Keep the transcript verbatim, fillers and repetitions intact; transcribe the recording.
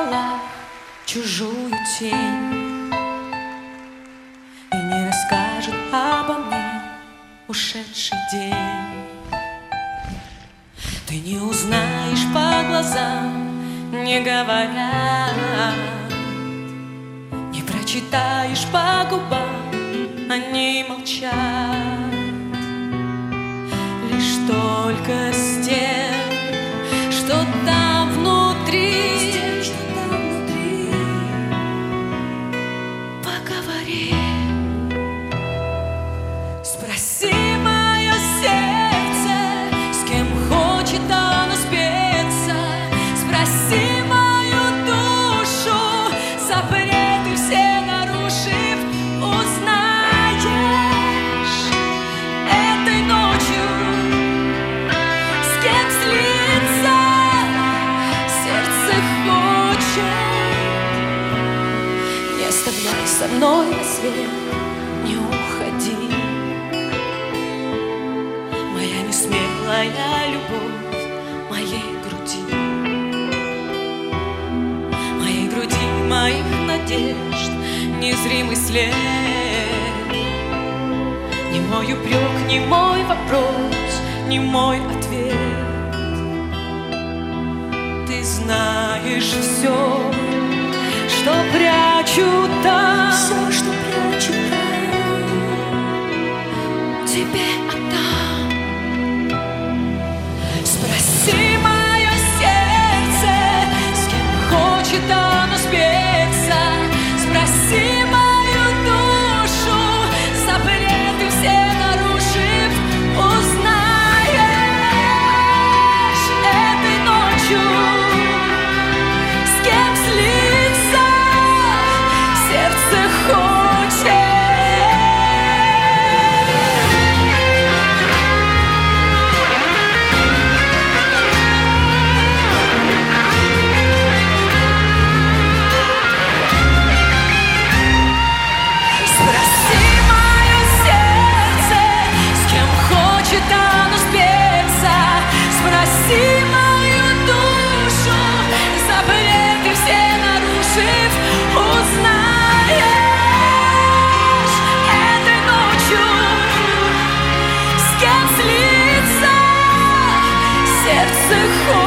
спрятала чужую тень и не расскажет обо мне ушедший день. Ты не узнаешь по глазам, не говоря, не прочитаешь по губам, они молчат. Лишь только с тем, что там внутри, тем, что там внутри, поговори. Спроси мое сердце, с кем хочет оно спеться. Спроси мою душу, запреты все нарушив, узнаешь этой ночью, с кем слиться сердце хочет. Не оставляй со мной рассвет, не уходи, моя несмелая любовь моей груди, моей груди, моих надежд незримый след. Не мой упрек, не мой вопрос, не мой ответ. Ты знаешь все, что прячу там, все, что прячу там, тебе отдам. Спроси мое сердце, с кем хочет оно спеться. Спроси мою душу, запреты все нарушив, узнаешь этой ночью, с кем слиться сердце хочет. Спроси мою душу, запреты все нарушив, узнаешь этой ночью, с кем слиться сердце хочет.